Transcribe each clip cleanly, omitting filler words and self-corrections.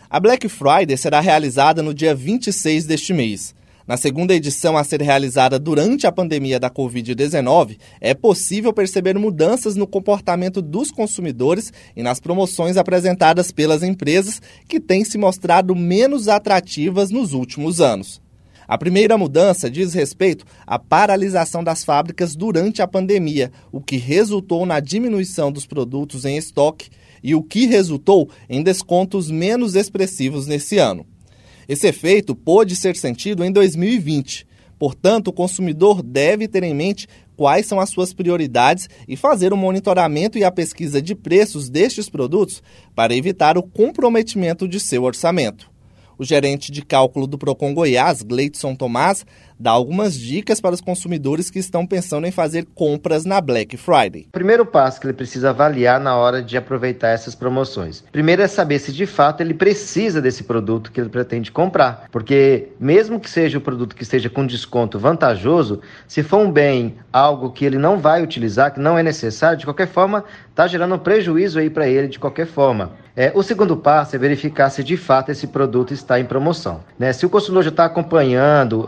A Black Friday será realizada no dia 26 deste mês. Na segunda edição a ser realizada durante a pandemia da Covid-19, é possível perceber mudanças no comportamento dos consumidores e nas promoções apresentadas pelas empresas, que têm se mostrado menos atrativas nos últimos anos. A primeira mudança diz respeito à paralisação das fábricas durante a pandemia, o que resultou na diminuição dos produtos em estoque e o que resultou em descontos menos expressivos nesse ano. Esse efeito pôde ser sentido em 2020. Portanto, o consumidor deve ter em mente quais são as suas prioridades e fazer o monitoramento e a pesquisa de preços destes produtos para evitar o comprometimento de seu orçamento. O gerente de cálculo do Procon Goiás, Gleidson Tomás, dá algumas dicas para os consumidores que estão pensando em fazer compras na Black Friday. O primeiro passo que ele precisa avaliar na hora de aproveitar essas promoções. Primeiro é saber se de fato ele precisa desse produto que ele pretende comprar. Porque mesmo que seja o produto que esteja com desconto vantajoso, se for um bem, algo que ele não vai utilizar, que não é necessário, de qualquer forma, está gerando um prejuízo aí para ele de qualquer forma. O segundo passo é verificar se de fato esse produto está em promoção. Se o consumidor já está acompanhando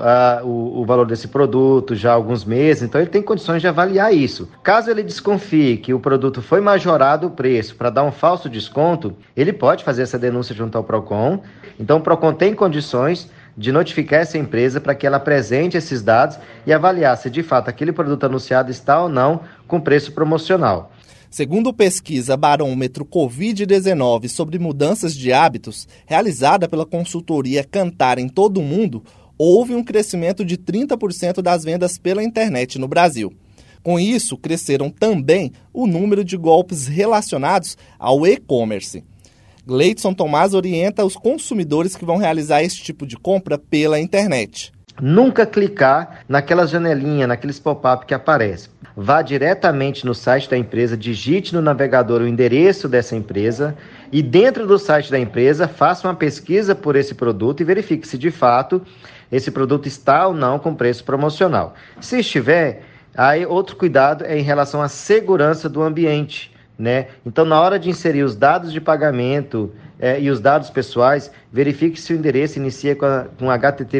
o valor desse produto já há alguns meses, então ele tem condições de avaliar isso. Caso ele desconfie que o produto foi majorado o preço para dar um falso desconto, ele pode fazer essa denúncia junto ao Procon. Então o Procon tem condições de notificar essa empresa para que ela apresente esses dados e avaliar se de fato aquele produto anunciado está ou não com preço promocional. Segundo pesquisa Barômetro Covid-19 sobre mudanças de hábitos, realizada pela consultoria Kantar em todo o mundo, houve um crescimento de 30% das vendas pela internet no Brasil. Com isso, cresceram também o número de golpes relacionados ao e-commerce. Gleidson Tomás orienta os consumidores que vão realizar esse tipo de compra pela internet. Nunca clicar naquela janelinha, naqueles pop-up que aparecem. Vá diretamente no site da empresa, digite no navegador o endereço dessa empresa e dentro do site da empresa faça uma pesquisa por esse produto e verifique se de fato esse produto está ou não com preço promocional. Se estiver, aí outro cuidado é em relação à segurança do ambiente. Então, na hora de inserir os dados de pagamento e os dados pessoais, verifique se o endereço inicia com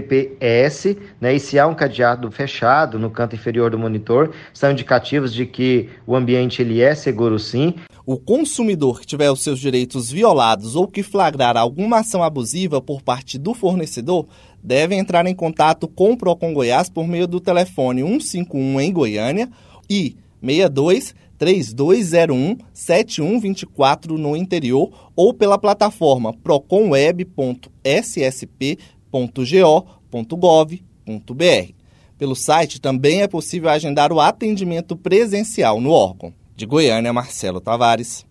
HTTPS, e se há um cadeado fechado no canto inferior do monitor, são indicativos de que o ambiente ele é seguro sim. O consumidor que tiver os seus direitos violados ou que flagrar alguma ação abusiva por parte do fornecedor deve entrar em contato com o Procon Goiás por meio do telefone 151 em Goiânia e 62-3201-7124 no interior ou pela plataforma proconweb.ssp.go.gov.br. Pelo site também é possível agendar o atendimento presencial no órgão. De Goiânia, Marcelo Tavares.